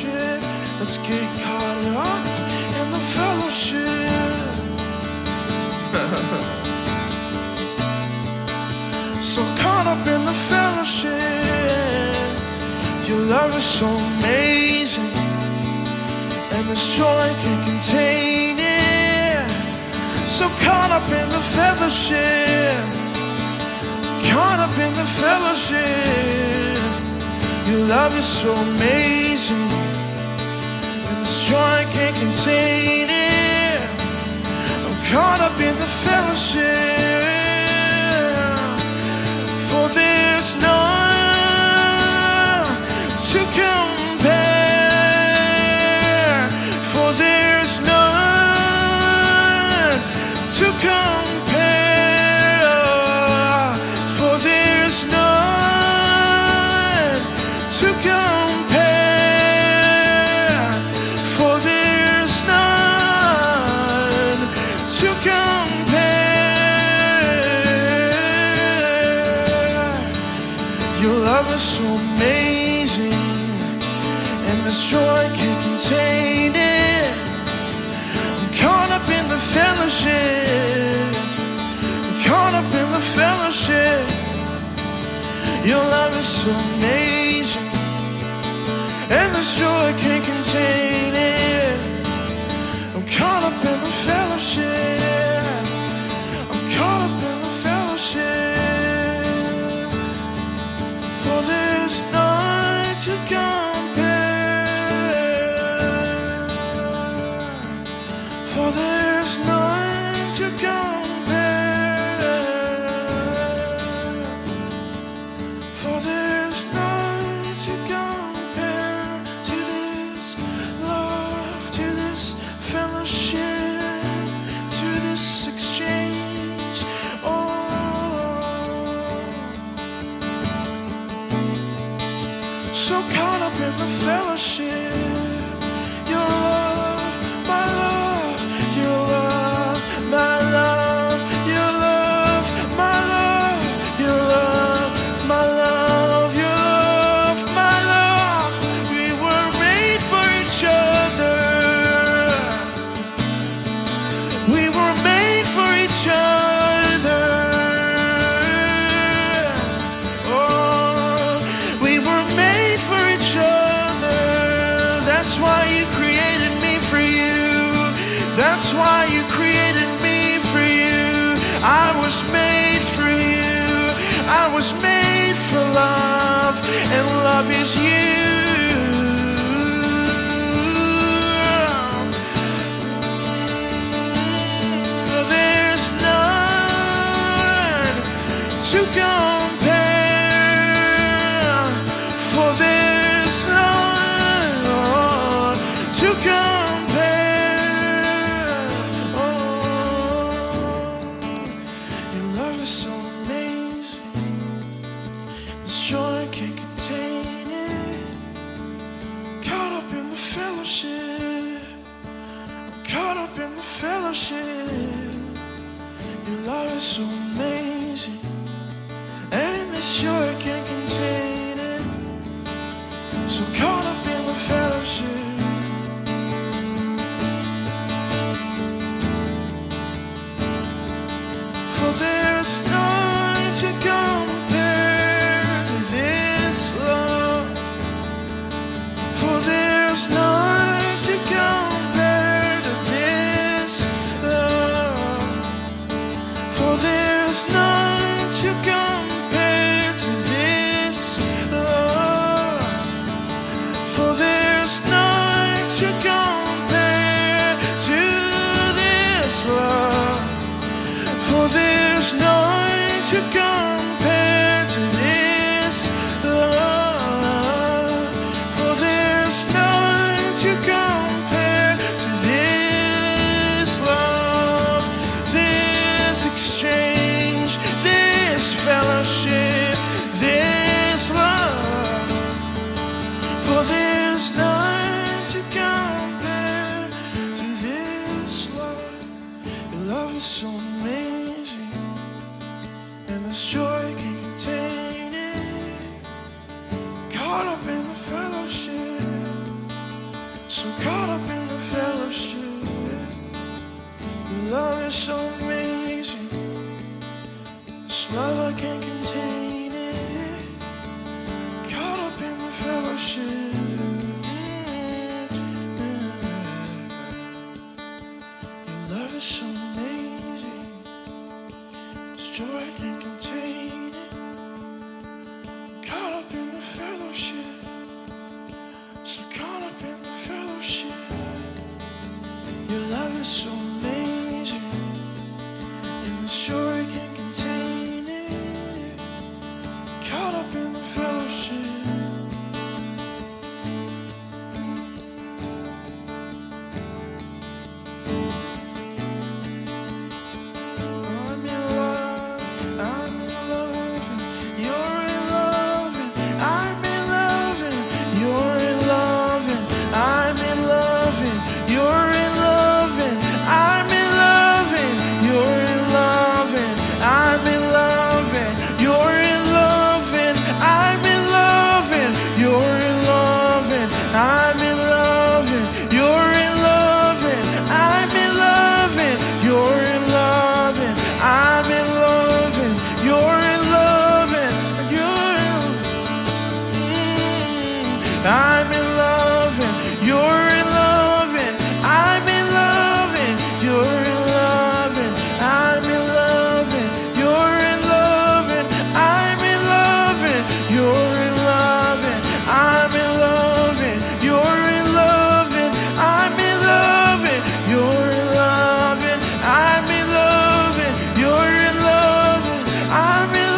fellowship. Let's get caught up in the fellowship. So caught up in the fellowship. Your love is so amazing, and this joy can't contain it. So caught up in the fellowship, caught up in the fellowship. Your love is so amazing, and this joy can't contain it. I'm caught up in the fellowship, for there's none to compare, for there's none to compare, for there's none to compare, for there's none to compare. Your love is so amazing, and this joy can't contain it. I'm caught up in the fellowship, I'm caught up in the fellowship. Your love is so amazing, and this joy can't contain it. I'm caught up in the fellowship, I'm caught up in the fellowship, for there's none to compare, for there's none to compare, for there's none to compare to this love, to this fellowship, to this exchange. Oh, so caught up in the fellowship. Your love, my love, your love, my love, your love, my love, your love, my love, your love, my love. We were made for each other. We were made for each other. Oh, we were made for each other. That's why you created me for you. That's why you created me for you. I was made for you. I was made for love, and love is you. There's none to compare, for there's none to compare. Oh, your love is so amazing, this joy can't contain it. Caught up in the fellowship, I'm caught up in the fellowship. Your love is so amazing, and this joy can't contain it. So caught up in the fellowship, for there's none to compare to this love, for there's none to compare to this love, for there's none to compare to this love, contain it. Caught up in the fellowship. Your love is so amazing. This joy I can't contain it. Caught up in the fellowship. So caught up in the fellowship. Your love is so amazing. And this joy I can't contain it. Caught up in the fellowship. I'm in love and you're in love and I'm in love and you're in love and I'm in love and you're in love and I'm in love and you're in love and I'm in love and you're in love and I'm in love and you're in love and I'm in love and you're in love and I'm in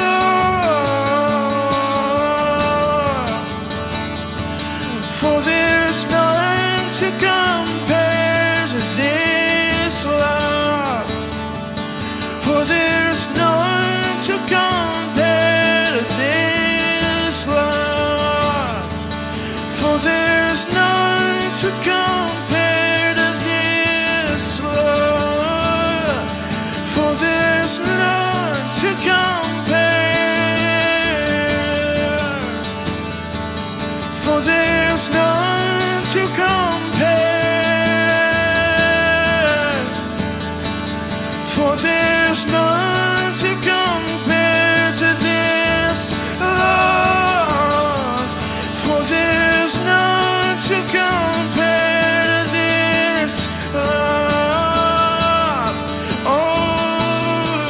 love. For there's none to compare to this love. For there's none to compare to this love. For there's none to compare to this love. For there's none to compare. For there's none to compare. For there's none to compare to this love. For there's none to compare to this love. Oh,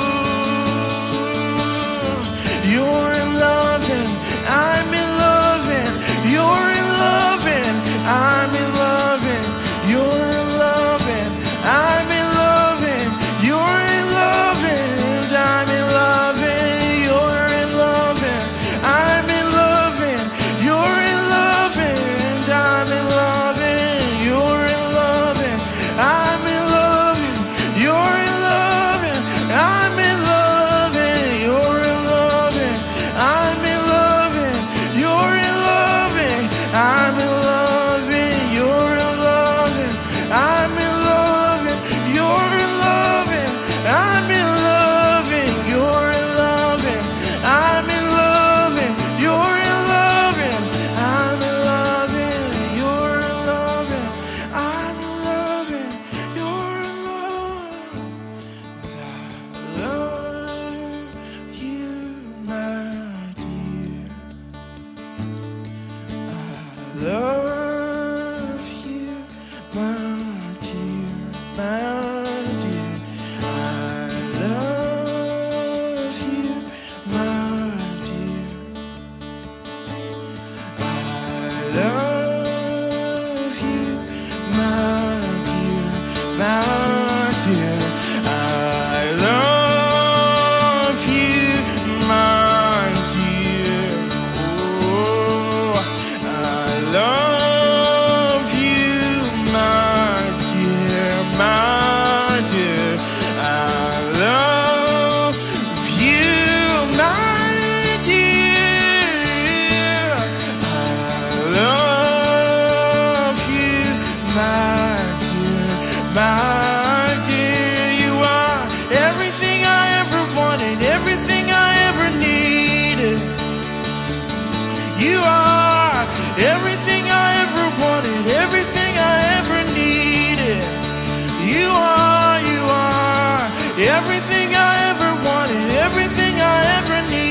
you're in love and I'm in love and you're in love and I'm in love and you're in love and I'm in love and you're in love and I'm in love and you're in love and I'm in love and you're in love and I'm in love and you're in love and I'm in love and you're in love and I'm in love and you're in love and I'm in love and you're in love and I'm in love and you're in love and I'm in love and you're in love and I'm in love and you're in love and I'm in love and you're in love and I'm in love and you're in love and I'm in love and you're in love. And I love you, my dear. I love you, my dear, my dear. I love you, my dear. I love you, my dear, my dear. I love you, my dear. Oh, I love you, my dear, my dear. I love you, my dear. I love you, my dear, my dear. You are everything I ever wanted, everything I ever needed. You are everything I ever wanted, everything I ever needed. You are everything I ever wanted, everything I ever needed.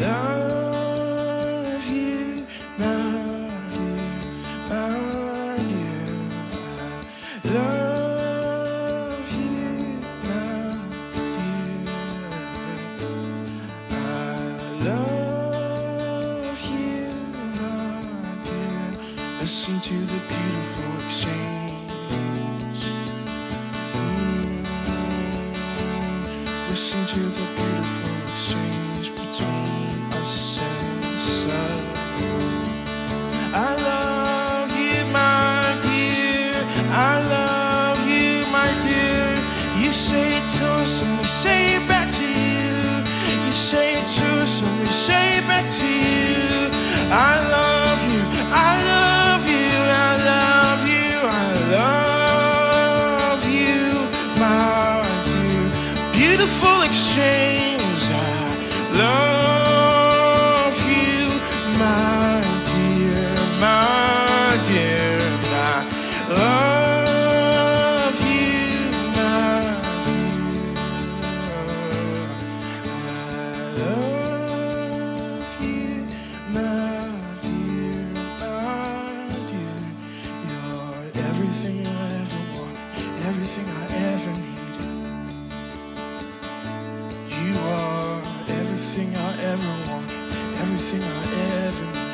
love you, my dear, my dear. I love you, my dear. I love you, my dear. Listen to the beautiful exchange. Listen to the beautiful exchange between us and the sun. I love you, my dear. I love you, my dear. You say it to us and we say it back to you. You say it to us and we say it back to you. I love you, I love you, I love you, I love you, my dear. Beautiful exchange. I love you, my dear, my dear. I love you, my dear. I love you, my dear, my dear. You're everything I ever want, everything I ever needed. You are everything I ever want, everything I ever need.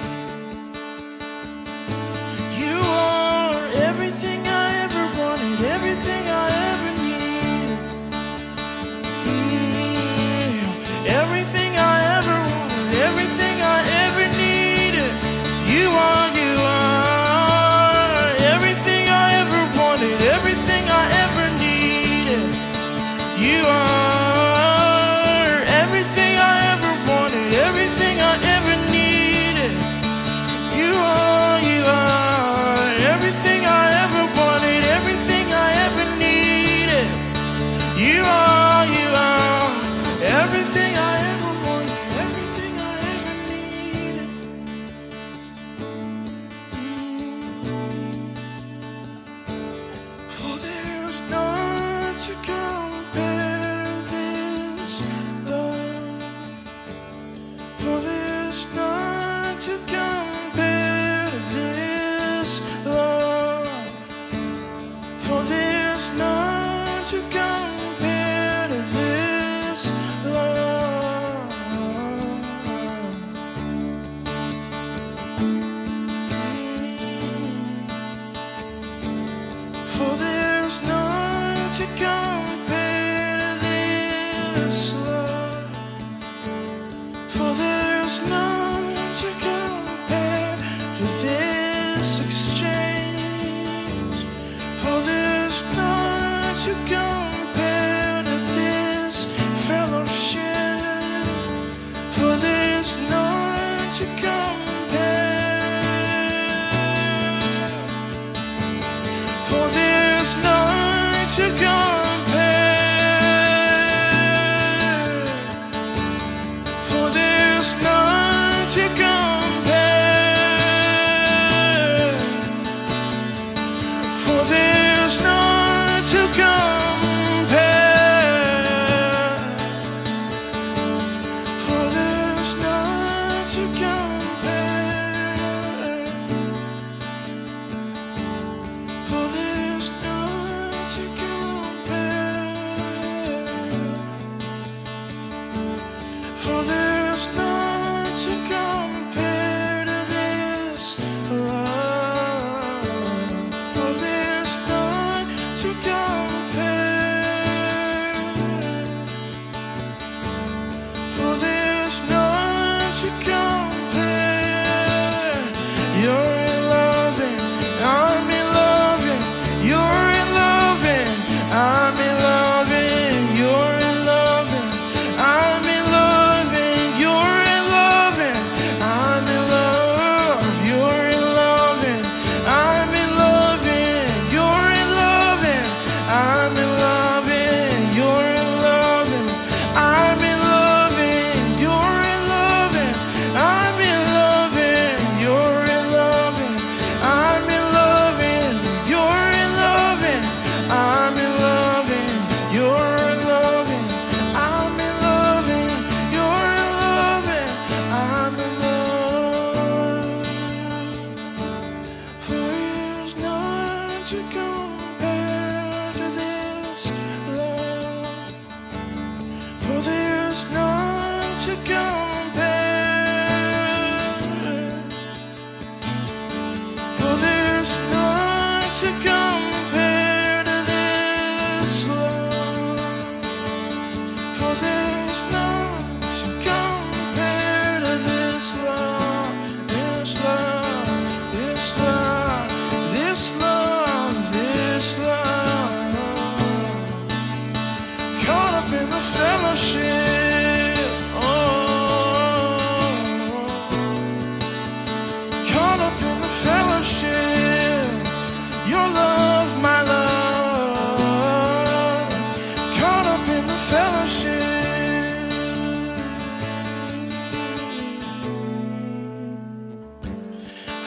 You are everything I ever wanted, everything I ever need. Everything I ever wanted, everything I ever needed. You are everything I ever wanted, everything I ever needed. You are everything I ever wanted, everything I ever needed. You are everything I ever wanted, everything I ever needed. You are everything I ever wanted, everything I ever needed. For there's none to compare this love. For there's none to compare this love. For there's none to compare this love. For there's none to compare this love. For there's none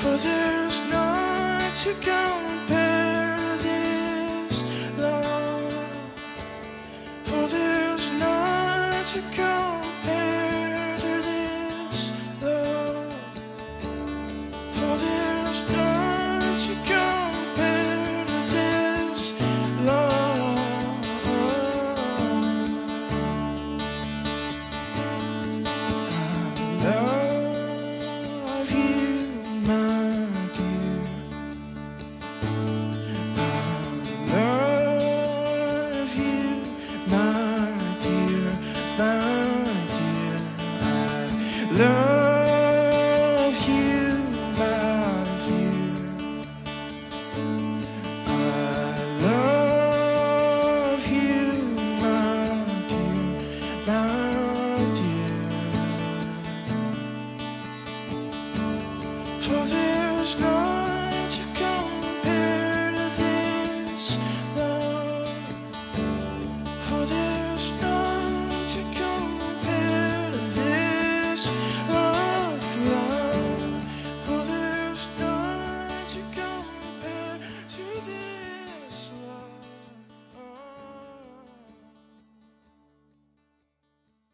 For there's none to compare to this love. For there's none to compare to this love. For there's none to compare to this love. I love you, my dear. I love you, my dear, my dear. I love